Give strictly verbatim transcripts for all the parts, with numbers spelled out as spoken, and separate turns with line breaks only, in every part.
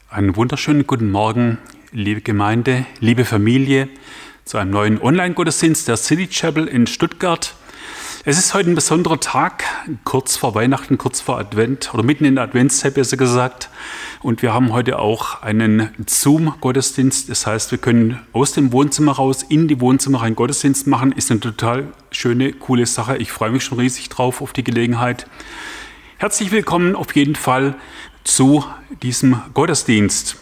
Einen wunderschönen guten Morgen, liebe Gemeinde, liebe Familie, zu einem neuen Online-Gottesdienst der City Chapel in Stuttgart. Es ist heute ein besonderer Tag, kurz vor Weihnachten, kurz vor Advent oder mitten in der Adventszeit besser gesagt. Und wir haben heute auch einen Zoom-Gottesdienst. Das heißt, wir können aus dem Wohnzimmer raus in die Wohnzimmer einen Gottesdienst machen. Ist eine total schöne, coole Sache. Ich freue mich schon riesig drauf auf die Gelegenheit. Herzlich willkommen auf jeden Fall zu diesem Gottesdienst.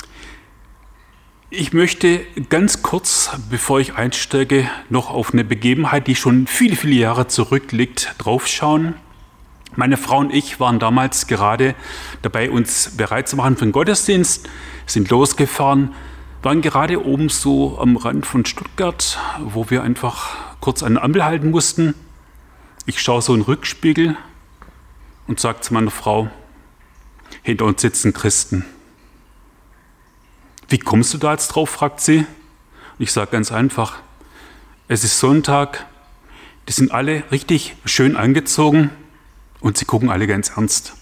Ich möchte ganz kurz, bevor ich einsteige, noch auf eine Begebenheit, die schon viele, viele Jahre zurückliegt, draufschauen. Meine Frau und ich waren damals gerade dabei, uns bereit zu machen für den Gottesdienst, sind losgefahren, waren gerade oben so am Rand von Stuttgart, wo wir einfach kurz an der Ampel halten mussten. Ich schaue so in den Rückspiegel und sage zu meiner Frau: Hinter uns sitzen Christen. Wie kommst du da jetzt drauf, fragt sie. Und ich sage ganz einfach: Es ist Sonntag, die sind alle richtig schön angezogen und sie gucken alle ganz ernst.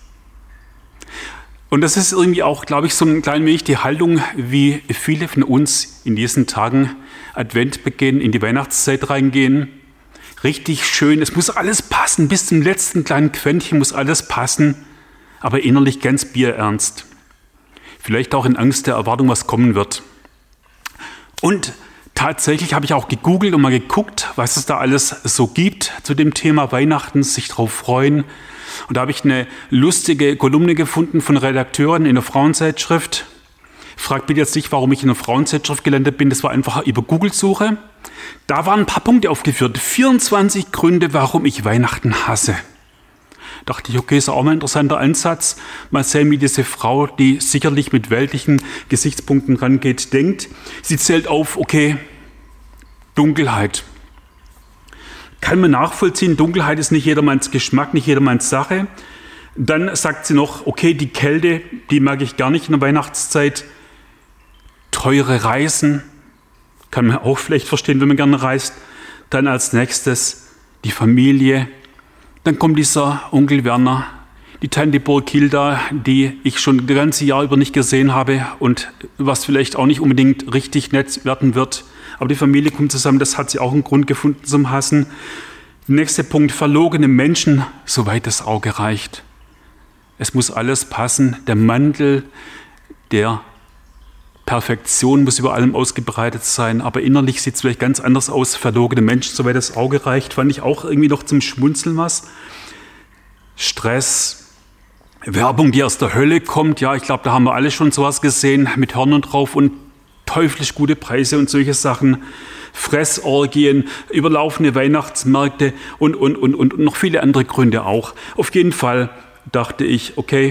Und das ist irgendwie auch, glaube ich, so ein klein wenig die Haltung, wie viele von uns in diesen Tagen Advent beginnen, in die Weihnachtszeit reingehen. Richtig schön, es muss alles passen, bis zum letzten kleinen Quäntchen muss alles passen, aber innerlich ganz bierernst. Vielleicht auch in Angst der Erwartung, was kommen wird. Und tatsächlich habe ich auch gegoogelt und mal geguckt, was es da alles so gibt zu dem Thema Weihnachten, sich drauf freuen. Und da habe ich eine lustige Kolumne gefunden von Redakteuren in einer Frauenzeitschrift. Fragt bitte jetzt nicht, warum ich in einer Frauenzeitschrift gelandet bin. Das war einfach über Google-Suche. Da waren ein paar Punkte aufgeführt. vierundzwanzig Gründe, warum ich Weihnachten hasse. Dachte ich, okay, ist auch mal ein interessanter Ansatz. Mal sehen, wie diese Frau, die sicherlich mit weltlichen Gesichtspunkten rangeht, denkt. Sie zählt auf, okay, Dunkelheit. Kann man nachvollziehen, Dunkelheit ist nicht jedermanns Geschmack, nicht jedermanns Sache. Dann sagt sie noch, okay, die Kälte, die mag ich gar nicht in der Weihnachtszeit. Teure Reisen, kann man auch vielleicht verstehen, wenn man gerne reist. Dann als nächstes die Familie. Dann kommt dieser Onkel Werner, die Tante Burghilda, die ich schon das ganze Jahr über nicht gesehen habe und was vielleicht auch nicht unbedingt richtig nett werden wird. Aber die Familie kommt zusammen, das hat sie auch einen Grund gefunden zum Hassen. Der nächste Punkt, verlogene Menschen, soweit das Auge reicht. Es muss alles passen, der Mantel der Perfektion muss über allem ausgebreitet sein, aber innerlich sieht es vielleicht ganz anders aus. Verlogene Menschen, soweit das Auge reicht, fand ich auch irgendwie noch zum Schmunzeln was. Stress, Werbung, die aus der Hölle kommt, ja, ich glaube, da haben wir alle schon sowas gesehen, mit Hörnern drauf und teuflisch gute Preise und solche Sachen. Fressorgien, überlaufende Weihnachtsmärkte und, und, und, und noch viele andere Gründe auch. Auf jeden Fall dachte ich, okay,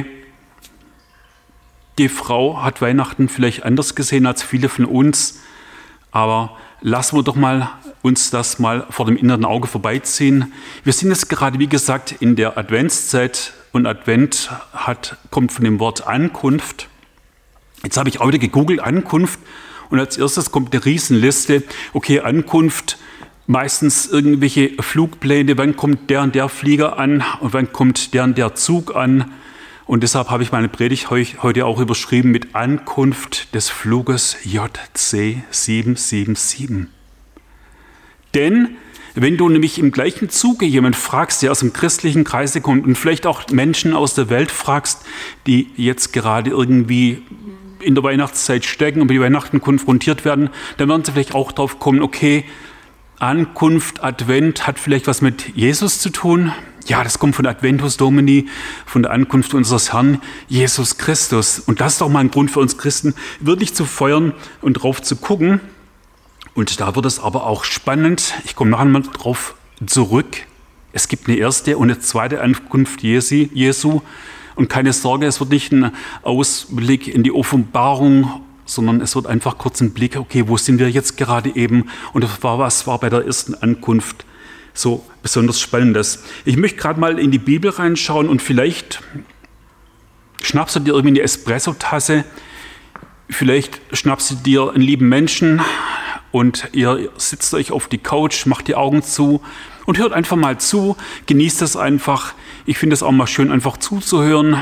die Frau hat Weihnachten vielleicht anders gesehen als viele von uns, aber lassen wir doch mal uns das mal vor dem inneren Auge vorbeiziehen. Wir sind jetzt gerade, wie gesagt, in der Adventszeit und Advent hat, kommt von dem Wort Ankunft. Jetzt habe ich auch wieder gegoogelt, Ankunft, und als erstes kommt eine Riesenliste. Okay, Ankunft, meistens irgendwelche Flugpläne, wann kommt der und der Flieger an und wann kommt der und der Zug an. Und deshalb habe ich meine Predigt heute auch überschrieben mit Ankunft des Fluges J C sieben sieben sieben. Denn wenn du nämlich im gleichen Zuge jemanden fragst, der aus dem christlichen Kreise kommt und vielleicht auch Menschen aus der Welt fragst, die jetzt gerade irgendwie in der Weihnachtszeit stecken und mit Weihnachten konfrontiert werden, dann werden sie vielleicht auch drauf kommen, okay, Ankunft, Advent hat vielleicht was mit Jesus zu tun. Ja, das kommt von Adventus Domini, von der Ankunft unseres Herrn Jesus Christus. Und das ist doch mal ein Grund für uns Christen, wirklich zu feiern und drauf zu gucken. Und da wird es aber auch spannend. Ich komme nachher mal drauf zurück. Es gibt eine erste und eine zweite Ankunft Jesu. Und keine Sorge, es wird nicht ein Ausblick in die Offenbarung, sondern es wird einfach kurz ein Blick, okay, wo sind wir jetzt gerade eben? Und das war, was war bei der ersten Ankunft so besonders Spannendes. Ich möchte gerade mal in die Bibel reinschauen und vielleicht schnappst du dir irgendwie eine Espresso-Tasse, vielleicht schnappst du dir einen lieben Menschen und ihr sitzt euch auf die Couch, macht die Augen zu und hört einfach mal zu, genießt es einfach. Ich finde es auch mal schön, einfach zuzuhören,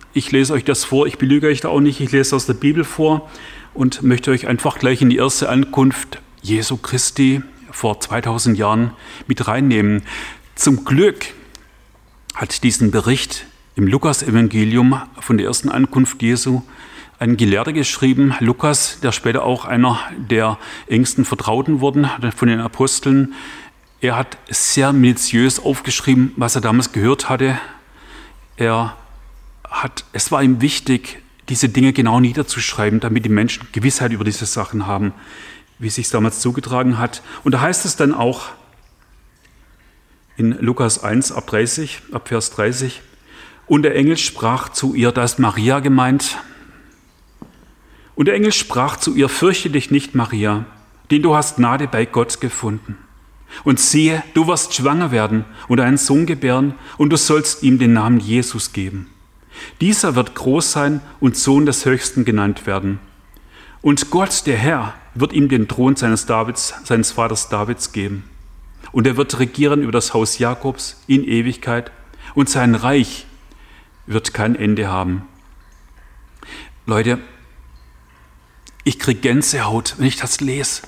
ich lese euch das vor, ich belüge euch da auch nicht, ich lese aus der Bibel vor und möchte euch einfach gleich in die erste Ankunft Jesu Christi vor zweitausend Jahren mit reinnehmen. Zum Glück hat diesen Bericht im Lukas-Evangelium von der ersten Ankunft Jesu ein Gelehrter geschrieben, Lukas, der später auch einer der engsten Vertrauten wurden von den Aposteln. Er hat sehr minutiös aufgeschrieben, was er damals gehört hatte. Er hat, es war ihm wichtig, diese Dinge genau niederzuschreiben, damit die Menschen Gewissheit über diese Sachen haben, wie es sich damals zugetragen hat. Und da heißt es dann auch in Lukas eins ab dreißig, ab Vers dreißig, und der Engel sprach zu ihr, da ist Maria gemeint, und der Engel sprach zu ihr, fürchte dich nicht, Maria, denn du hast Gnade bei Gott gefunden. Und siehe, du wirst schwanger werden und einen Sohn gebären, und du sollst ihm den Namen Jesus geben. Dieser wird groß sein und Sohn des Höchsten genannt werden. Und Gott, der Herr, wird ihm den Thron seines, Davids, seines Vaters Davids geben. Und er wird regieren über das Haus Jakobs in Ewigkeit, und sein Reich wird kein Ende haben. Leute, ich kriege Gänsehaut, wenn ich das lese.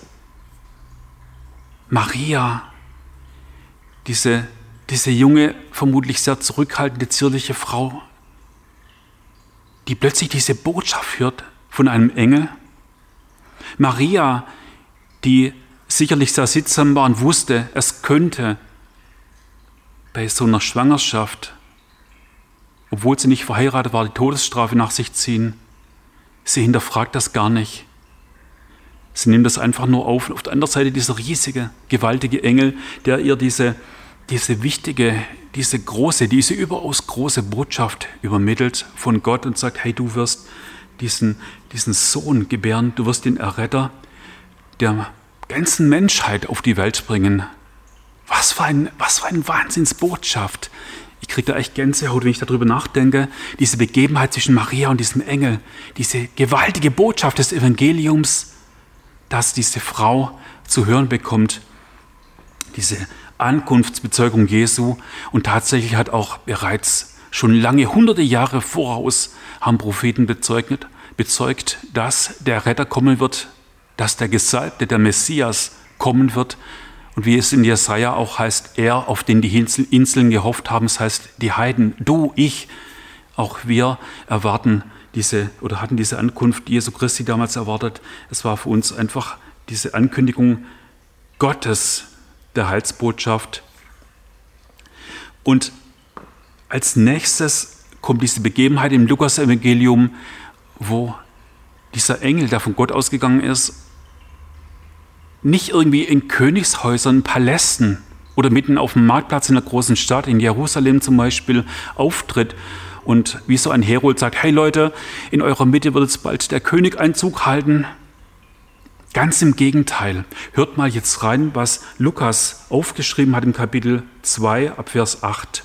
Maria, diese, diese junge, vermutlich sehr zurückhaltende, zierliche Frau, die plötzlich diese Botschaft hört von einem Engel. Maria, die sicherlich sehr sittsam war und wusste, es könnte bei so einer Schwangerschaft, obwohl sie nicht verheiratet war, die Todesstrafe nach sich ziehen. Sie hinterfragt das gar nicht. Sie nimmt das einfach nur auf. Und auf der anderen Seite dieser riesige, gewaltige Engel, der ihr diese, diese wichtige, diese große, diese überaus große Botschaft übermittelt von Gott und sagt, hey, du wirst diesen, diesen Sohn gebären, du wirst den Erretter der ganzen Menschheit auf die Welt bringen. Was für ein, was für eine Wahnsinnsbotschaft. Ich kriege da echt Gänsehaut, wenn ich darüber nachdenke. Diese Begebenheit zwischen Maria und diesem Engel, diese gewaltige Botschaft des Evangeliums, dass diese Frau zu hören bekommt, diese Ankunftsbezeugung Jesu. Und tatsächlich hat auch bereits schon lange, hunderte Jahre voraus, haben Propheten bezeugt, bezeugt, dass der Retter kommen wird, dass der Gesalbte, der Messias kommen wird. Und wie es in Jesaja auch heißt, er, auf den die Inseln gehofft haben, das heißt die Heiden, du, ich, auch wir erwarten diese oder hatten diese Ankunft Jesu Christi damals erwartet. Es war für uns einfach diese Ankündigung Gottes der Heilsbotschaft. Und als nächstes kommt diese Begebenheit im Lukas-Evangelium, wo dieser Engel, der von Gott ausgegangen ist, nicht irgendwie in Königshäusern, Palästen oder mitten auf dem Marktplatz in einer großen Stadt, in Jerusalem zum Beispiel, auftritt und wie so ein Herold sagt, hey Leute, in eurer Mitte wird jetzt bald der König Einzug halten. Ganz im Gegenteil. Hört mal jetzt rein, was Lukas aufgeschrieben hat im Kapitel zwei, ab Vers acht.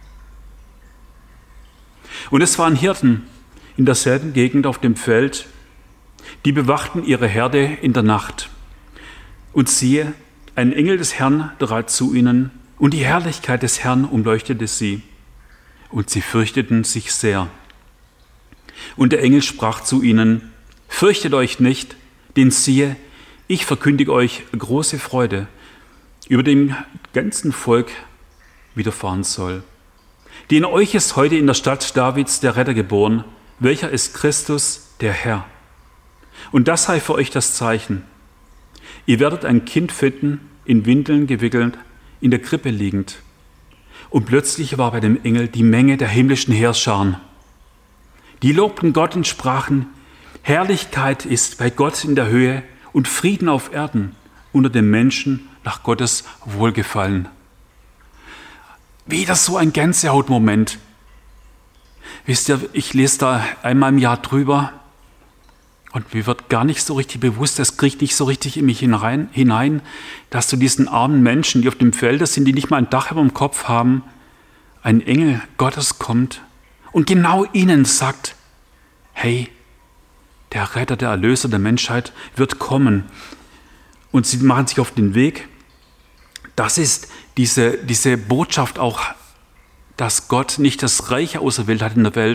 Und es waren Hirten in derselben Gegend auf dem Feld, die bewachten ihre Herde in der Nacht. Und siehe, ein Engel des Herrn trat zu ihnen, und die Herrlichkeit des Herrn umleuchtete sie. Und sie fürchteten sich sehr. Und der Engel sprach zu ihnen, fürchtet euch nicht, denn siehe, ich verkündige euch große Freude, über dem ganzen Volk widerfahren soll. Denn euch ist heute in der Stadt Davids der Retter geboren, welcher ist Christus, der Herr. Und das sei für euch das Zeichen. Ihr werdet ein Kind finden, in Windeln gewickelt, in der Krippe liegend. Und plötzlich war bei dem Engel die Menge der himmlischen Heerscharen. Die lobten Gott und sprachen, Herrlichkeit ist bei Gott in der Höhe und Frieden auf Erden unter den Menschen nach Gottes Wohlgefallen. Wieder so ein Gänsehautmoment. Wisst ihr, ich lese da einmal im Jahr drüber und mir wird gar nicht so richtig bewusst, das kriegt nicht so richtig in mich hinein, hinein, dass zu diesen armen Menschen, die auf dem Felde sind, die nicht mal ein Dach über dem Kopf haben, ein Engel Gottes kommt und genau ihnen sagt, hey, der Retter, der Erlöser der Menschheit wird kommen. Und sie machen sich auf den Weg. Das ist diese, diese Botschaft auch, dass Gott nicht das Reich auserwählt hat in der Welt,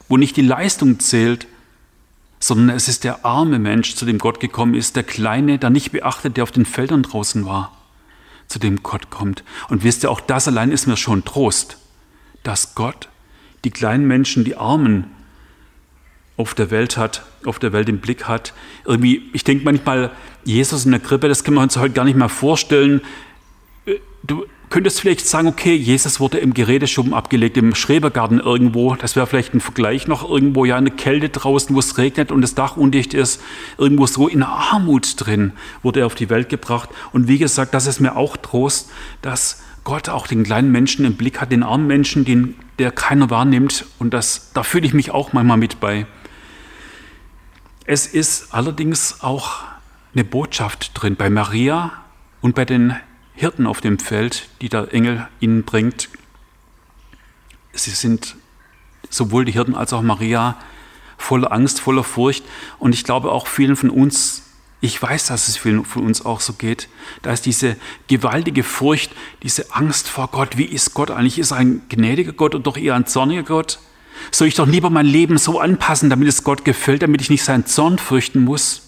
wo nicht die Leistung zählt, sondern es ist der arme Mensch, zu dem Gott gekommen ist, der Kleine, der nicht beachtet, der auf den Feldern draußen war, zu dem Gott kommt. Und wisst ihr, auch das allein ist mir schon Trost, dass Gott die kleinen Menschen, die Armen auf der Welt hat, auf der Welt im Blick hat. Irgendwie, ich denke manchmal, Jesus in der Krippe, das können wir uns heute gar nicht mehr vorstellen. Du könntest vielleicht sagen, okay, Jesus wurde im Geräteschuppen abgelegt, im Schrebergarten irgendwo. Das wäre vielleicht ein Vergleich noch irgendwo, ja, in der Kälte draußen, wo es regnet und das Dach undicht ist. Irgendwo so in Armut drin wurde er auf die Welt gebracht. Und wie gesagt, das ist mir auch Trost, dass Gott auch den kleinen Menschen im Blick hat, den armen Menschen, den der keiner wahrnimmt. Und das, da fühle ich mich auch manchmal mit bei. Es ist allerdings auch eine Botschaft drin bei Maria und bei den Hirten auf dem Feld, die der Engel ihnen bringt. Sie sind sowohl die Hirten als auch Maria voller Angst, voller Furcht. Und ich glaube auch vielen von uns, ich weiß, dass es vielen von uns auch so geht, da ist diese gewaltige Furcht, diese Angst vor Gott. Wie ist Gott eigentlich? Ist er ein gnädiger Gott oder doch eher ein zorniger Gott? Soll ich doch lieber mein Leben so anpassen, damit es Gott gefällt, damit ich nicht seinen Zorn fürchten muss?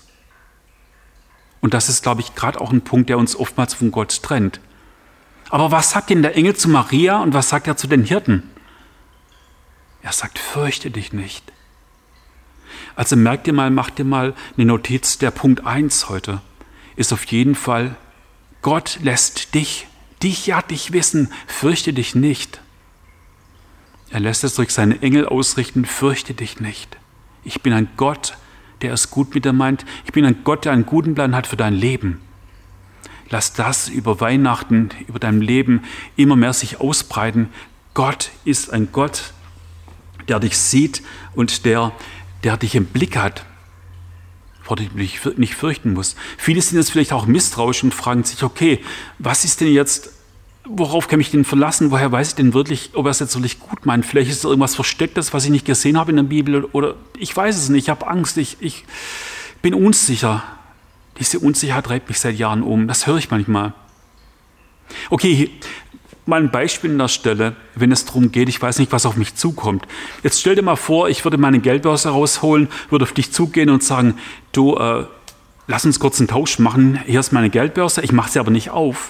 Und das ist, glaube ich, gerade auch ein Punkt, der uns oftmals von Gott trennt. Aber was sagt denn der Engel zu Maria und was sagt er zu den Hirten? Er sagt, fürchte dich nicht. Also merkt ihr mal, macht ihr mal eine Notiz, der Punkt eins heute ist auf jeden Fall, Gott lässt dich, dich ja dich wissen, fürchte dich nicht. Er lässt es durch seine Engel ausrichten, fürchte dich nicht. Ich bin ein Gott, der es gut mit dir meint. Ich bin ein Gott, der einen guten Plan hat für dein Leben. Lass das über Weihnachten, über dein Leben immer mehr sich ausbreiten. Gott ist ein Gott, der dich sieht und der, der dich im Blick hat, vor dem du dich nicht fürchten musst. Viele sind jetzt vielleicht auch misstrauisch und fragen sich, okay, was ist denn jetzt, worauf kann ich denn verlassen? Woher weiß ich denn wirklich, ob er es jetzt wirklich gut meint? Vielleicht ist da irgendwas Verstecktes, was ich nicht gesehen habe in der Bibel oder ich weiß es nicht, ich habe Angst, ich, ich bin unsicher. Diese Unsicherheit treibt mich seit Jahren um, das höre ich manchmal. Okay, mal ein Beispiel an der Stelle, wenn es darum geht, ich weiß nicht, was auf mich zukommt. Jetzt stell dir mal vor, ich würde meine Geldbörse rausholen, würde auf dich zugehen und sagen, du, äh, lass uns kurz einen Tausch machen, hier ist meine Geldbörse, ich mache sie aber nicht auf.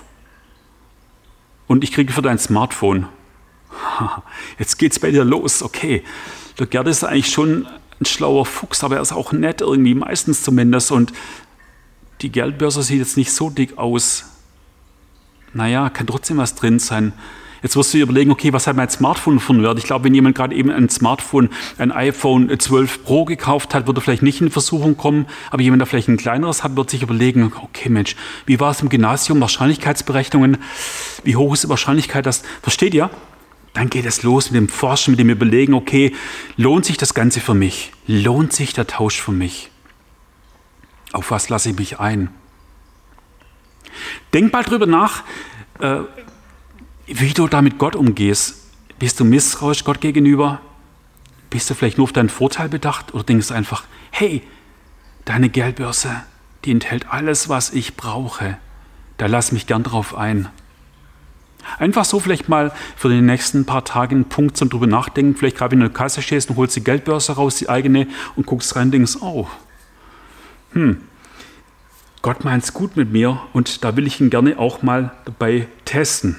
Und ich kriege für dein Smartphone. Jetzt geht's bei dir los. Okay, der Gerd ist eigentlich schon ein schlauer Fuchs, aber er ist auch nett irgendwie, meistens zumindest. Und die Geldbörse sieht jetzt nicht so dick aus. Naja, kann trotzdem was drin sein. Jetzt wirst du dir überlegen, okay, was hat mein Smartphone von Wert? Ich glaube, wenn jemand gerade eben ein Smartphone, ein iPhone zwölf Pro gekauft hat, wird er vielleicht nicht in Versuchung kommen. Aber jemand, der vielleicht ein kleineres hat, wird sich überlegen, okay Mensch, wie war es im Gymnasium? Wahrscheinlichkeitsberechnungen. Wie hoch ist die Wahrscheinlichkeit, dass, versteht ihr? Dann geht es los mit dem Forschen, mit dem Überlegen, okay, lohnt sich das Ganze für mich? Lohnt sich der Tausch für mich? Auf was lasse ich mich ein? Denk mal drüber nach, äh, wie du da mit Gott umgehst. Bist du misstrauisch Gott gegenüber? Bist du vielleicht nur auf deinen Vorteil bedacht? Oder denkst du einfach, hey, deine Geldbörse, die enthält alles, was ich brauche. Da lass mich gern drauf ein. Einfach so vielleicht mal für die nächsten paar Tage einen Punkt zum drüber nachdenken. Vielleicht gerade wenn du in der Kasse stehst und holst die Geldbörse raus, die eigene, und guckst rein und denkst, oh, hm, Gott meint es gut mit mir und da will ich ihn gerne auch mal dabei testen.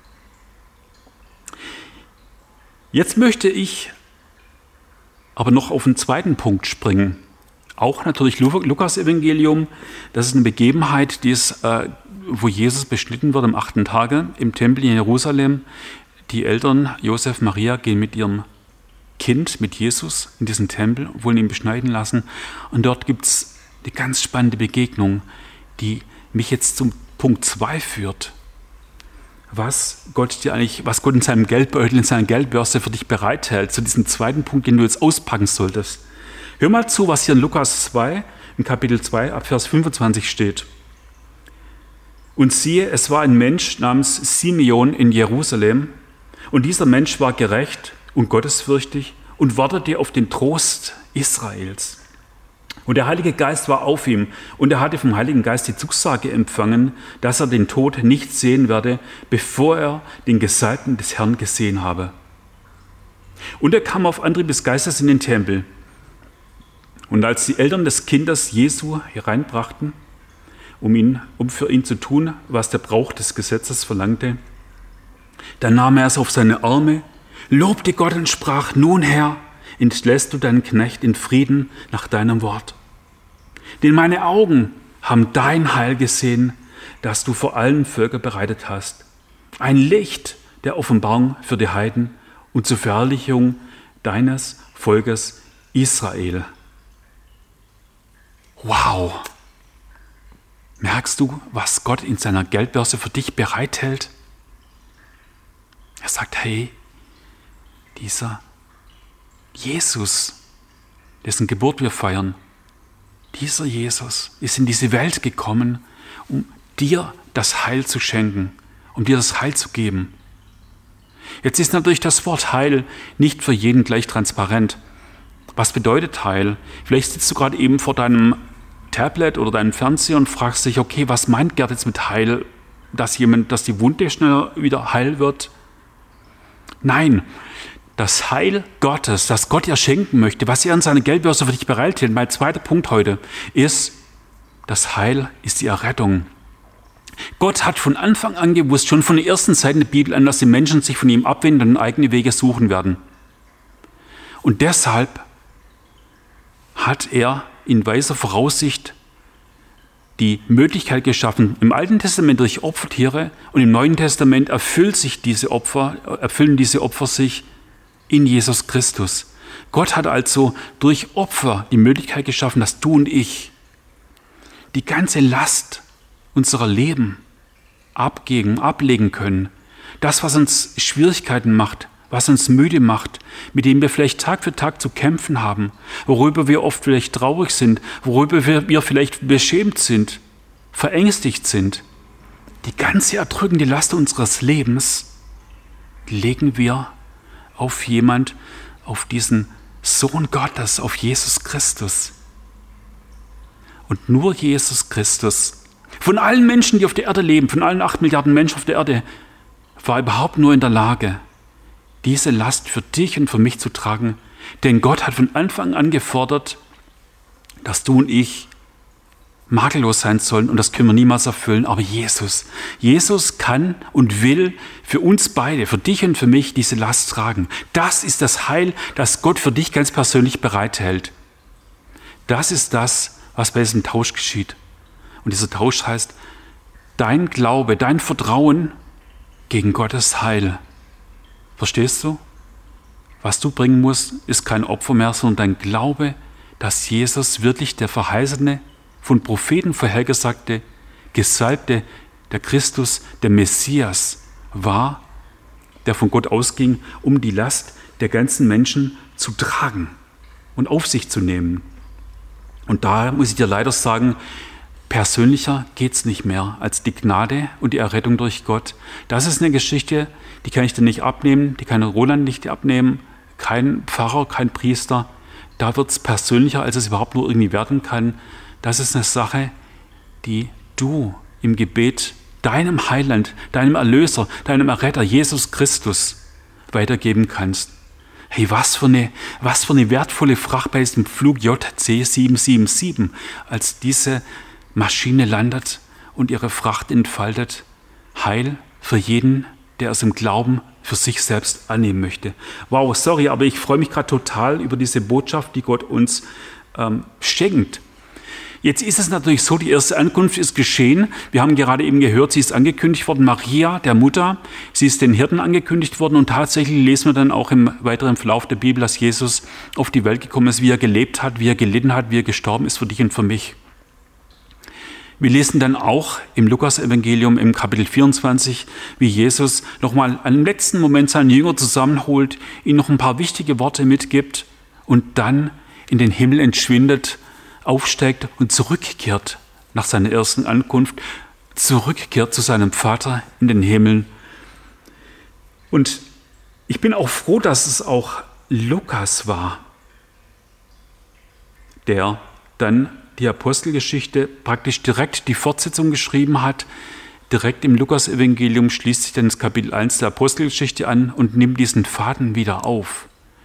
Jetzt möchte ich aber noch auf einen zweiten Punkt springen. Auch natürlich Lukas-Evangelium. Das ist eine Begebenheit, die ist, äh, wo Jesus beschnitten wird am achten Tage im Tempel in Jerusalem. Die Eltern, Josef, Maria, gehen mit ihrem Kind, mit Jesus, in diesen Tempel, wollen ihn beschneiden lassen. Und dort gibt es eine ganz spannende Begegnung, die mich jetzt zum Punkt zwei führt. Was Gott dir eigentlich, was Gott in seinem Geldbeutel, in seiner Geldbörse für dich bereithält, zu diesem zweiten Punkt, den du jetzt auspacken solltest. Hör mal zu, was hier in Lukas zwei, in Kapitel zwei, ab Vers fünfundzwanzig steht. Und siehe, es war ein Mensch namens Simeon in Jerusalem, und dieser Mensch war gerecht und gottesfürchtig und wartete auf den Trost Israels. Und der Heilige Geist war auf ihm, und er hatte vom Heiligen Geist die Zusage empfangen, dass er den Tod nicht sehen werde, bevor er den Gesalbten des Herrn gesehen habe. Und er kam auf Antrieb des Geistes in den Tempel. Und als die Eltern des Kindes Jesu hereinbrachten, um, ihn, um für ihn zu tun, was der Brauch des Gesetzes verlangte, dann nahm er es auf seine Arme, lobte Gott und sprach: Nun, Herr, entlässt du deinen Knecht in Frieden nach deinem Wort. Denn meine Augen haben dein Heil gesehen, das du vor allen Völkern bereitet hast. Ein Licht der Offenbarung für die Heiden und zur Verherrlichung deines Volkes Israel. Wow! Merkst du, was Gott in seiner Geldbörse für dich bereithält? Er sagt: Hey, dieser Jesus, dessen Geburt wir feiern, dieser Jesus ist in diese Welt gekommen, um dir das Heil zu schenken, um dir das Heil zu geben. Jetzt ist natürlich das Wort Heil nicht für jeden gleich transparent. Was bedeutet Heil? Vielleicht sitzt du gerade eben vor deinem Tablet oder deinem Fernseher und fragst dich: Okay, was meint Gerd jetzt mit Heil? Dass jemand, dass die Wunde schneller wieder heil wird? Nein, das Heil Gottes, das Gott dir schenken möchte, was er in seiner Geldbörse für dich bereithält, mein zweiter Punkt heute, ist, das Heil ist die Errettung. Gott hat von Anfang an gewusst, schon von den ersten Seiten der Bibel an, dass die Menschen sich von ihm abwenden und eigene Wege suchen werden. Und deshalb hat er in weiser Voraussicht die Möglichkeit geschaffen, im Alten Testament durch Opfertiere, und im Neuen Testament erfüllt sich diese Opfer, erfüllen diese Opfer sich in Jesus Christus. Gott hat also durch Opfer die Möglichkeit geschaffen, dass du und ich die ganze Last unserer Leben abgeben, ablegen können. Das, was uns Schwierigkeiten macht, was uns müde macht, mit dem wir vielleicht Tag für Tag zu kämpfen haben, worüber wir oft vielleicht traurig sind, worüber wir, wir vielleicht beschämt sind, verängstigt sind. Die ganze erdrückende Last unseres Lebens legen wir auf jemand, auf diesen Sohn Gottes, auf Jesus Christus. Und nur Jesus Christus, von allen Menschen, die auf der Erde leben, von allen acht Milliarden Menschen auf der Erde, war überhaupt nur in der Lage, diese Last für dich und für mich zu tragen. Denn Gott hat von Anfang an gefordert, dass du und ich makellos sein sollen, und das können wir niemals erfüllen. Aber Jesus, Jesus kann und will für uns beide, für dich und für mich, diese Last tragen. Das ist das Heil, das Gott für dich ganz persönlich bereithält. Das ist das, was bei diesem Tausch geschieht. Und dieser Tausch heißt, dein Glaube, dein Vertrauen gegen Gottes Heil. Verstehst du? Was du bringen musst, ist kein Opfer mehr, sondern dein Glaube, dass Jesus wirklich der verheißene, von Propheten vorhergesagte, Gesalbte, der Christus, der Messias war, der von Gott ausging, um die Last der ganzen Menschen zu tragen und auf sich zu nehmen. Und da muss ich dir leider sagen, persönlicher geht es nicht mehr als die Gnade und die Errettung durch Gott. Das ist eine Geschichte, die kann ich dir nicht abnehmen, die kann Roland nicht abnehmen, kein Pfarrer, kein Priester. Da wird es persönlicher, als es überhaupt nur irgendwie werden kann. Das ist eine Sache, die du im Gebet deinem Heiland, deinem Erlöser, deinem Erretter, Jesus Christus, weitergeben kannst. Hey, was für eine, was für eine wertvolle Fracht bei diesem Flug J C sieben sieben sieben, als diese Maschine landet und ihre Fracht entfaltet. Heil für jeden, der es im Glauben für sich selbst annehmen möchte. Wow, sorry, aber ich freue mich gerade total über diese Botschaft, die Gott uns ähm, schenkt. Jetzt ist es natürlich so, die erste Ankunft ist geschehen. Wir haben gerade eben gehört, sie ist angekündigt worden, Maria, der Mutter. Sie ist den Hirten angekündigt worden, und tatsächlich lesen wir dann auch im weiteren Verlauf der Bibel, dass Jesus auf die Welt gekommen ist, wie er gelebt hat, wie er gelitten hat, wie er gestorben ist für dich und für mich. Wir lesen dann auch im Lukas-Evangelium im Kapitel vierundzwanzig, wie Jesus nochmal am letzten Moment seinen Jünger zusammenholt, ihnen noch ein paar wichtige Worte mitgibt und dann in den Himmel entschwindet, aufsteigt und zurückkehrt nach seiner ersten Ankunft, zurückkehrt zu seinem Vater in den Himmel. Und ich bin auch froh, dass es auch Lukas war, der dann die Apostelgeschichte praktisch direkt die Fortsetzung geschrieben hat. Direkt im Lukas-Evangelium schließt sich dann das Kapitel eins der Apostelgeschichte an und nimmt diesen Faden wieder auf.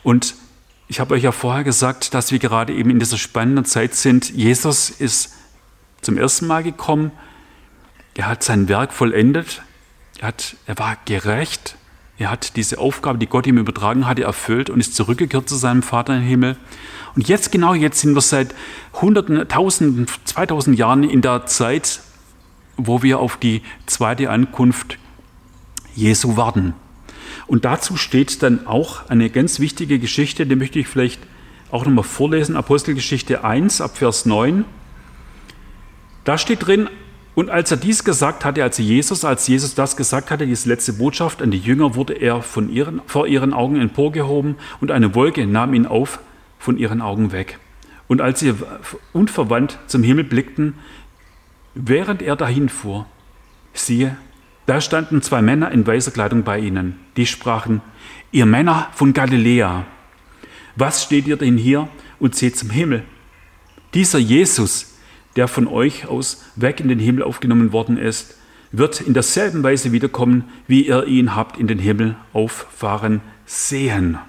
Und ich habe euch ja vorher gesagt, dass wir gerade eben in dieser spannenden Zeit sind. Jesus ist zum ersten Mal gekommen. Er hat sein Werk vollendet. Er, hat, er war gerecht. Er hat diese Aufgabe, die Gott ihm übertragen hatte, erfüllt und ist zurückgekehrt zu seinem Vater im Himmel. Und jetzt, genau jetzt, sind wir seit Hunderten, Tausenden, zweitausend Jahren in der Zeit, wo wir auf die zweite Ankunft Jesu warten. Und dazu steht dann auch eine ganz wichtige Geschichte, die möchte ich vielleicht auch nochmal vorlesen. Apostelgeschichte eins, ab Vers neun. Da steht drin, und als er dies gesagt hatte, also Jesus, als Jesus das gesagt hatte, diese letzte Botschaft an die Jünger, wurde er von ihren, vor ihren Augen emporgehoben und eine Wolke nahm ihn auf von ihren Augen weg. Und als sie unverwandt zum Himmel blickten, während er dahin fuhr, siehe, da standen zwei Männer in weißer Kleidung bei ihnen. Die sprachen, ihr Männer von Galiläa, was steht ihr denn hier und seht zum Himmel? Dieser Jesus, der von euch aus weg in den Himmel aufgenommen worden ist, wird in derselben Weise wiederkommen, wie ihr ihn habt in den Himmel auffahren sehen.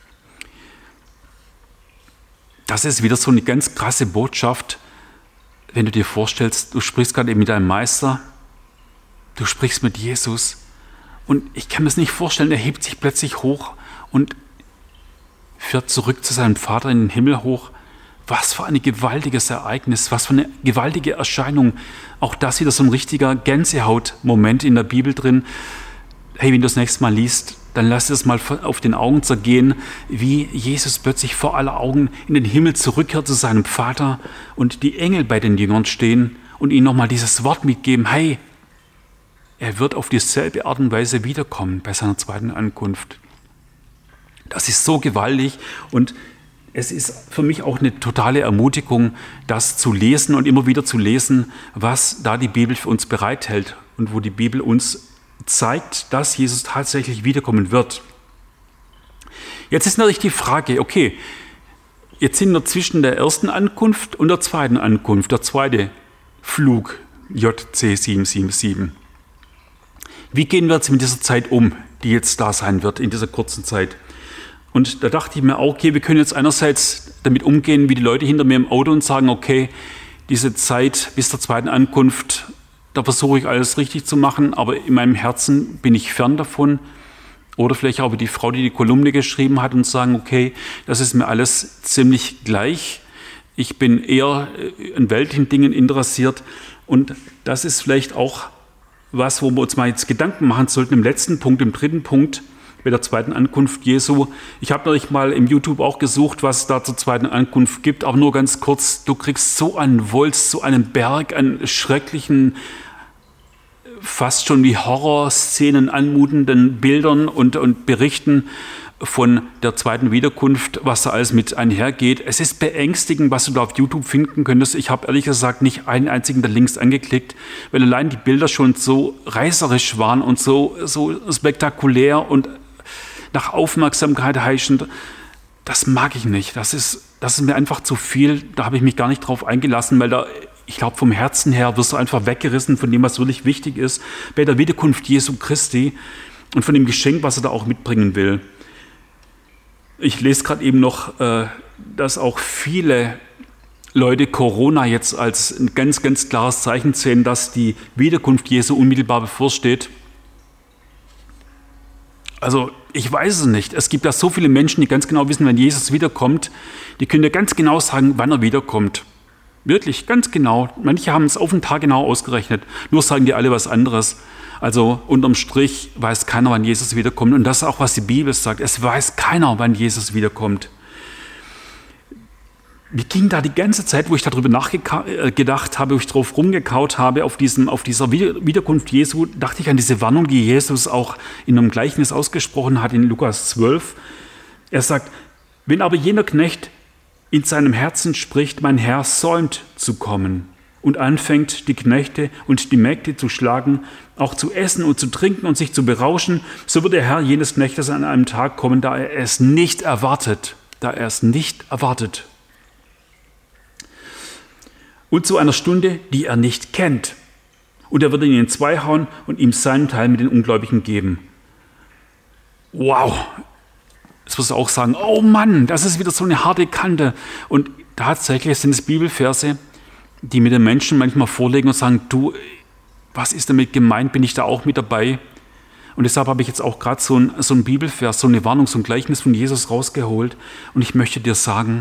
Das ist wieder so eine ganz krasse Botschaft, wenn du dir vorstellst, du sprichst gerade eben mit deinem Meister, du sprichst mit Jesus und ich kann mir das nicht vorstellen, er hebt sich plötzlich hoch und fährt zurück zu seinem Vater in den Himmel hoch. Was für ein gewaltiges Ereignis, was für eine gewaltige Erscheinung. Auch das wieder so ein richtiger Gänsehaut-Moment in der Bibel drin. Hey, wenn du das nächste Mal liest, dann lass es mal auf den Augen zergehen, wie Jesus plötzlich vor aller Augen in den Himmel zurückkehrt zu seinem Vater und die Engel bei den Jüngern stehen und ihnen nochmal dieses Wort mitgeben, hey, er wird auf dieselbe Art und Weise wiederkommen bei seiner zweiten Ankunft. Das ist so gewaltig und es ist für mich auch eine totale Ermutigung, das zu lesen und immer wieder zu lesen, was da die Bibel für uns bereithält und wo die Bibel uns zeigt, dass Jesus tatsächlich wiederkommen wird. Jetzt ist natürlich die Frage, okay, jetzt sind wir zwischen der ersten Ankunft und der zweiten Ankunft, der zweite Flug J C sieben sieben sieben. Wie gehen wir jetzt mit dieser Zeit um, die jetzt da sein wird, in dieser kurzen Zeit? Und da dachte ich mir auch, okay, wir können jetzt einerseits damit umgehen, wie die Leute hinter mir im Auto und sagen, okay, diese Zeit bis zur zweiten Ankunft, da versuche ich alles richtig zu machen, aber in meinem Herzen bin ich fern davon. Oder vielleicht auch wie die Frau, die die Kolumne geschrieben hat und sagen, okay, das ist mir alles ziemlich gleich. Ich bin eher an weltlichen Dingen interessiert. Und das ist vielleicht auch was, wo wir uns mal jetzt Gedanken machen sollten im letzten Punkt, im dritten Punkt, bei der zweiten Ankunft Jesu. Ich habe natürlich mal im YouTube auch gesucht, was es da zur zweiten Ankunft gibt, aber nur ganz kurz, du kriegst so einen Wulst, so einen Berg an schrecklichen, fast schon wie Horrorszenen anmutenden Bildern und, und Berichten von der zweiten Wiederkunft, was da alles mit einhergeht. Es ist beängstigend, was du da auf YouTube finden könntest. Ich habe ehrlich gesagt nicht einen einzigen der Links angeklickt, weil allein die Bilder schon so reißerisch waren und so, so spektakulär und nach Aufmerksamkeit heischend. Das mag ich nicht. Das ist, das ist mir einfach zu viel. Da habe ich mich gar nicht drauf eingelassen, weil da, ich glaube, vom Herzen her wirst du einfach weggerissen von dem, was wirklich wichtig ist, bei der Wiederkunft Jesu Christi und von dem Geschenk, was er da auch mitbringen will. Ich lese gerade eben noch, dass auch viele Leute Corona jetzt als ein ganz, ganz klares Zeichen sehen, dass die Wiederkunft Jesu unmittelbar bevorsteht. Also ich weiß es nicht. Es gibt ja so viele Menschen, die ganz genau wissen, wenn Jesus wiederkommt, die können ja ganz genau sagen, wann er wiederkommt. Wirklich, ganz genau. Manche haben es auf den Tag genau ausgerechnet. Nur sagen die alle was anderes. Also unterm Strich weiß keiner, wann Jesus wiederkommt. Und das ist auch, was die Bibel sagt. Es weiß keiner, wann Jesus wiederkommt. Wie ging da die ganze Zeit, wo ich darüber nachgedacht habe, wo ich drauf rumgekaut habe, auf, diesem, auf dieser Wiederkunft Jesu, dachte ich an diese Warnung, die Jesus auch in einem Gleichnis ausgesprochen hat in Lukas zwölf. Er sagt, wenn aber jener Knecht in seinem Herzen spricht, mein Herr säumt zu kommen und anfängt, die Knechte und die Mägde zu schlagen, auch zu essen und zu trinken und sich zu berauschen, so wird der Herr jenes Knechtes an einem Tag kommen, da er es nicht erwartet, da er es nicht erwartet. Und zu einer Stunde, die er nicht kennt. Und er wird ihn in zwei hauen und ihm seinen Teil mit den Ungläubigen geben. Wow! Jetzt wirst du auch sagen, oh Mann, das ist wieder so eine harte Kante. Und tatsächlich sind es Bibelverse, die mir den Menschen manchmal vorlegen und sagen, du, was ist damit gemeint, bin ich da auch mit dabei? Und deshalb habe ich jetzt auch gerade so ein, so ein Bibelvers, so eine Warnung, so ein Gleichnis von Jesus rausgeholt. Und ich möchte dir sagen,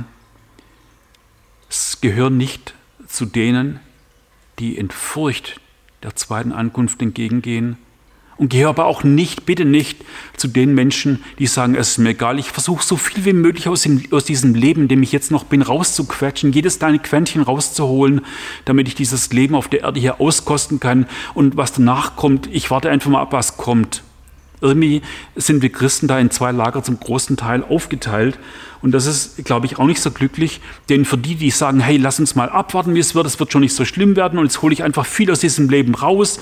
es gehören nicht zu denen, die in Furcht der zweiten Ankunft entgegengehen. Und gehöre aber auch nicht, bitte nicht, zu den Menschen, die sagen, es ist mir egal, ich versuche so viel wie möglich aus, dem, aus diesem Leben, in dem ich jetzt noch bin, rauszuquetschen, jedes kleine Quäntchen rauszuholen, damit ich dieses Leben auf der Erde hier auskosten kann. Und was danach kommt, ich warte einfach mal ab, was kommt. Irgendwie sind wir Christen da in zwei Lager zum großen Teil aufgeteilt. Und das ist, glaube ich, auch nicht so glücklich. Denn für die, die sagen, hey, lass uns mal abwarten, wie es wird, es wird schon nicht so schlimm werden und jetzt hole ich einfach viel aus diesem Leben raus.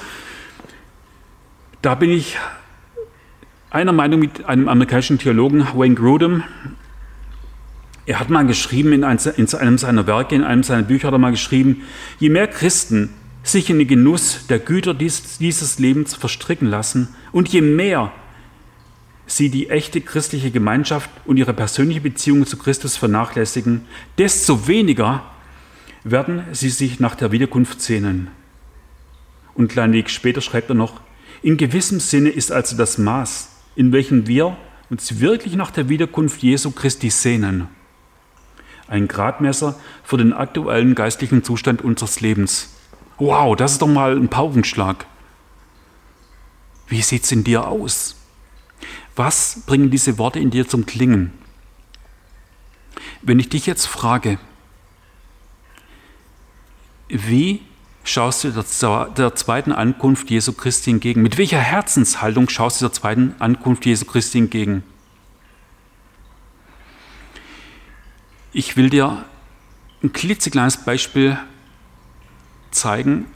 Da bin ich einer Meinung mit einem amerikanischen Theologen, Wayne Grudem. Er hat mal geschrieben, in einem seiner Werke, in einem seiner Bücher hat er mal geschrieben, je mehr Christen sich in den Genuss der Güter dieses Lebens verstricken lassen und je mehr sie die echte christliche Gemeinschaft und ihre persönliche Beziehung zu Christus vernachlässigen, desto weniger werden sie sich nach der Wiederkunft sehnen. Und kleinen Weg später schreibt er noch, in gewissem Sinne ist also das Maß, in welchem wir uns wirklich nach der Wiederkunft Jesu Christi sehnen, ein Gradmesser für den aktuellen geistlichen Zustand unseres Lebens. Wow, das ist doch mal ein Paukenschlag. Wie sieht es in dir aus? Was bringen diese Worte in dir zum Klingen? Wenn ich dich jetzt frage, wie schaust du der, der zweiten Ankunft Jesu Christi entgegen? Mit welcher Herzenshaltung schaust du der zweiten Ankunft Jesu Christi entgegen? Ich will dir ein klitzekleines Beispiel zeigen.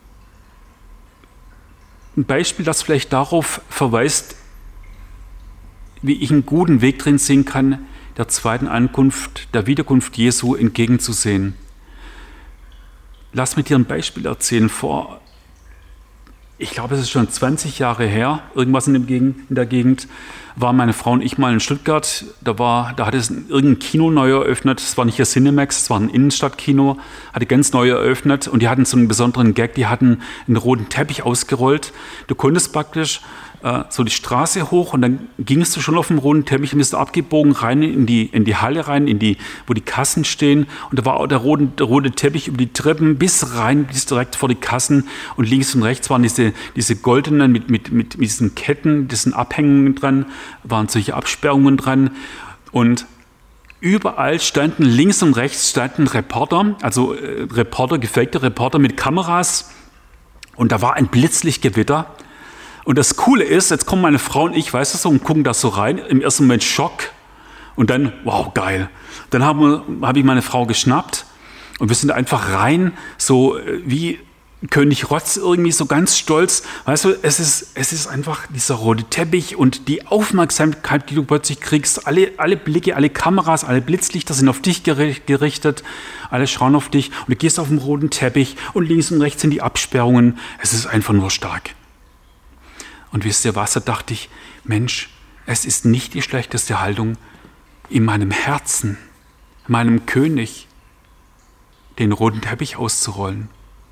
Ein Beispiel, das vielleicht darauf verweist, wie ich einen guten Weg drin sehen kann, der zweiten Ankunft, der Wiederkunft Jesu entgegenzusehen. Lass mich dir ein Beispiel erzählen. Vor, ich glaube, es ist schon zwanzig Jahre her, irgendwas in, dem Gegend, in der Gegend, waren meine Frau und ich mal in Stuttgart. Da, war, da hatte es irgendein Kino neu eröffnet. Es war nicht das Cinemax, es war ein Innenstadtkino, hatte ganz neu eröffnet und die hatten so einen besonderen Gag, die hatten einen roten Teppich ausgerollt. Du konntest praktisch äh, so die Straße hoch und dann gingst du schon auf dem roten Teppich und bist abgebogen rein in die, in die Halle rein, in die, wo die Kassen stehen. Und da war auch der rote, der rote Teppich über die Treppen bis rein, bis direkt vor die Kassen. Und links und rechts waren diese, diese goldenen mit, mit, mit, mit diesen Ketten, diesen Abhängungen dran, waren solche Absperrungen dran. Und überall standen, links und rechts standen Reporter, also äh, Reporter, gefakte Reporter mit Kameras. Und da war ein Blitzlichtgewitter. Und das Coole ist, jetzt kommen meine Frau und ich, weißt du so, und gucken da so rein. Im ersten Moment Schock. Und dann, wow, geil. Dann habe hab ich meine Frau geschnappt. Und wir sind einfach rein, so wie König Rotz irgendwie, so ganz stolz. Weißt du, es ist, es ist einfach dieser rote Teppich und die Aufmerksamkeit, die du plötzlich kriegst. Alle, alle Blicke, alle Kameras, alle Blitzlichter sind auf dich gerichtet. Alle schauen auf dich und du gehst auf den roten Teppich und links und rechts sind die Absperrungen. Es ist einfach nur stark. Und wisst ihr was, da dachte ich, Mensch, es ist nicht die schlechteste Haltung, in meinem Herzen, meinem König, den roten Teppich auszurollen.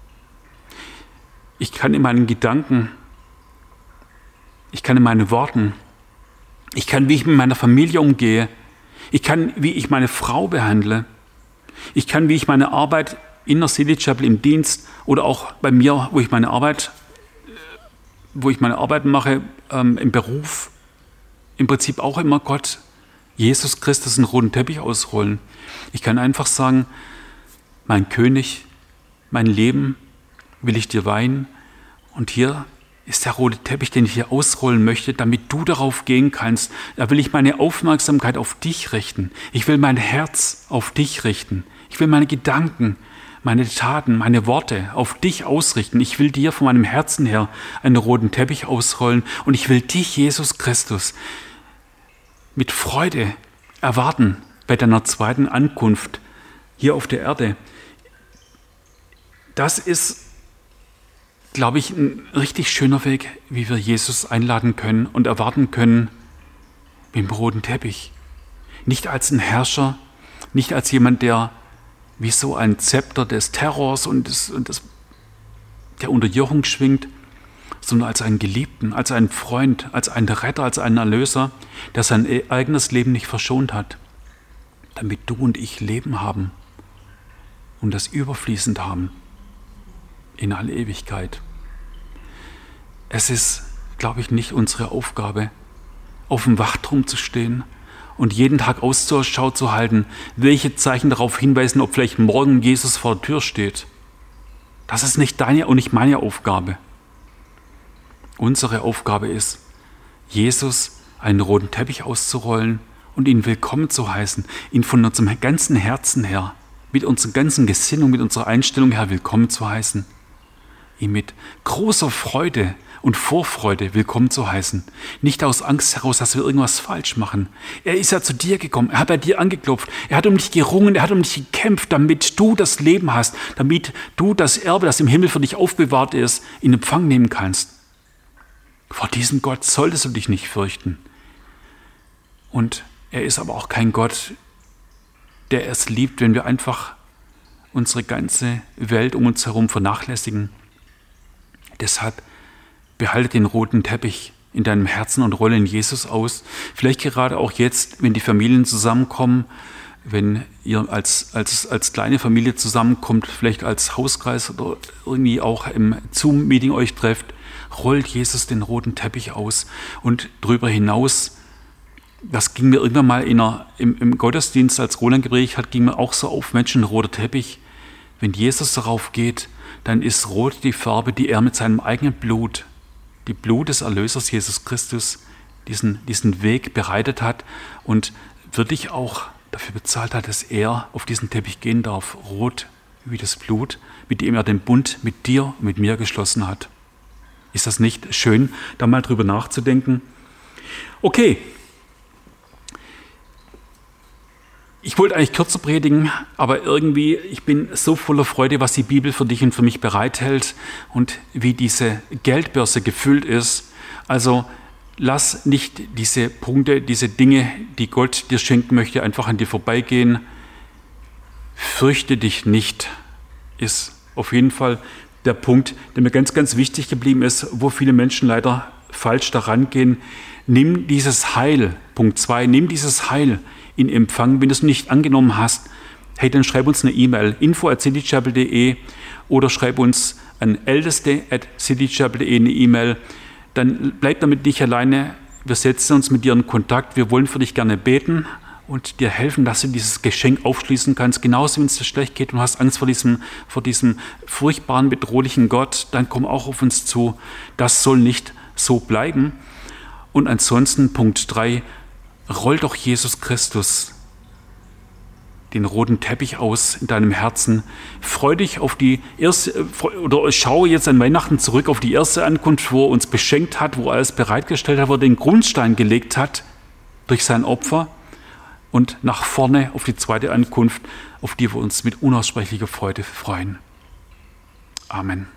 Ich kann in meinen Gedanken, ich kann in meinen Worten, ich kann, wie ich mit meiner Familie umgehe, ich kann, wie ich meine Frau behandle, ich kann, wie ich meine Arbeit in der City Chapel im Dienst oder auch bei mir, wo ich meine Arbeit wo ich meine Arbeit mache, ähm, im Beruf, im Prinzip auch immer Gott, Jesus Christus einen roten Teppich ausrollen. Ich kann einfach sagen, mein König, mein Leben will ich dir weihen und hier ist der rote Teppich, den ich hier ausrollen möchte, damit du darauf gehen kannst. Da will ich meine Aufmerksamkeit auf dich richten. Ich will mein Herz auf dich richten. Ich will meine Gedanken, meine Taten, meine Worte auf dich ausrichten. Ich will dir von meinem Herzen her einen roten Teppich ausrollen und ich will dich, Jesus Christus, mit Freude erwarten bei deiner zweiten Ankunft hier auf der Erde. Das ist, glaube ich, ein richtig schöner Weg, wie wir Jesus einladen können und erwarten können mit dem roten Teppich. Nicht als ein Herrscher, nicht als jemand, der wie so ein Zepter des Terrors und, des, und des, der Unterjochung schwingt, sondern als einen Geliebten, als einen Freund, als einen Retter, als einen Erlöser, der sein eigenes Leben nicht verschont hat, damit du und ich Leben haben und das überfließend haben in alle Ewigkeit. Es ist, glaube ich, nicht unsere Aufgabe, auf dem Wachturm zu stehen und jeden Tag Ausschau zu halten, welche Zeichen darauf hinweisen, ob vielleicht morgen Jesus vor der Tür steht. Das ist nicht deine und nicht meine Aufgabe. Unsere Aufgabe ist, Jesus einen roten Teppich auszurollen und ihn willkommen zu heißen, ihn von unserem ganzen Herzen her, mit unserer ganzen Gesinnung, mit unserer Einstellung her willkommen zu heißen, ihn mit großer Freude und Vorfreude willkommen zu heißen. Nicht aus Angst heraus, dass wir irgendwas falsch machen. Er ist ja zu dir gekommen, er hat bei dir angeklopft, er hat um dich gerungen, er hat um dich gekämpft, damit du das Leben hast, damit du das Erbe, das im Himmel für dich aufbewahrt ist, in Empfang nehmen kannst. Vor diesem Gott solltest du dich nicht fürchten. Und er ist aber auch kein Gott, der es liebt, wenn wir einfach unsere ganze Welt um uns herum vernachlässigen. Deshalb behalte den roten Teppich in deinem Herzen und rolle in Jesus aus. Vielleicht gerade auch jetzt, wenn die Familien zusammenkommen, wenn ihr als, als, als kleine Familie zusammenkommt, vielleicht als Hauskreis oder irgendwie auch im Zoom-Meeting euch trefft, rollt Jesus den roten Teppich aus. Und darüber hinaus, das ging mir irgendwann mal in einer, im, im Gottesdienst, als Roland gepredigt hat, ging mir auch so auf, Menschen, ein roter Teppich. Wenn Jesus darauf geht, dann ist rot die Farbe, die er mit seinem eigenen Blut, die Blut des Erlösers Jesus Christus, diesen, diesen Weg bereitet hat und wirklich auch dafür bezahlt hat, dass er auf diesen Teppich gehen darf. Rot wie das Blut, mit dem er den Bund mit dir und mit mir geschlossen hat. Ist das nicht schön, da mal drüber nachzudenken? Okay. Ich wollte eigentlich kürzer predigen, aber irgendwie, ich bin so voller Freude, was die Bibel für dich und für mich bereithält und wie diese Geldbörse gefüllt ist. Also lass nicht diese Punkte, diese Dinge, die Gott dir schenken möchte, einfach an dir vorbeigehen. Fürchte dich nicht, ist auf jeden Fall der Punkt, der mir ganz, ganz wichtig geblieben ist, wo viele Menschen leider falsch daran gehen. Nimm dieses Heil, Punkt zwei, nimm dieses Heil in Empfang. Wenn du es nicht angenommen hast, hey, dann schreib uns eine E-Mail, info at citychapel punkt de oder schreib uns an älteste at citychapel punkt de eine E-Mail. Dann bleib damit nicht alleine. Wir setzen uns mit dir in Kontakt. Wir wollen für dich gerne beten und dir helfen, dass du dieses Geschenk aufschließen kannst. Genauso, wenn es dir schlecht geht und du hast Angst vor diesem, vor diesem furchtbaren, bedrohlichen Gott, dann komm auch auf uns zu. Das soll nicht so bleiben. Und ansonsten, Punkt drei, roll doch Jesus Christus den roten Teppich aus in deinem Herzen. Freu dich auf die erste, oder schau jetzt an Weihnachten zurück auf die erste Ankunft, wo er uns beschenkt hat, wo er alles bereitgestellt hat, wo er den Grundstein gelegt hat durch sein Opfer. Und nach vorne auf die zweite Ankunft, auf die wir uns mit unaussprechlicher Freude freuen. Amen.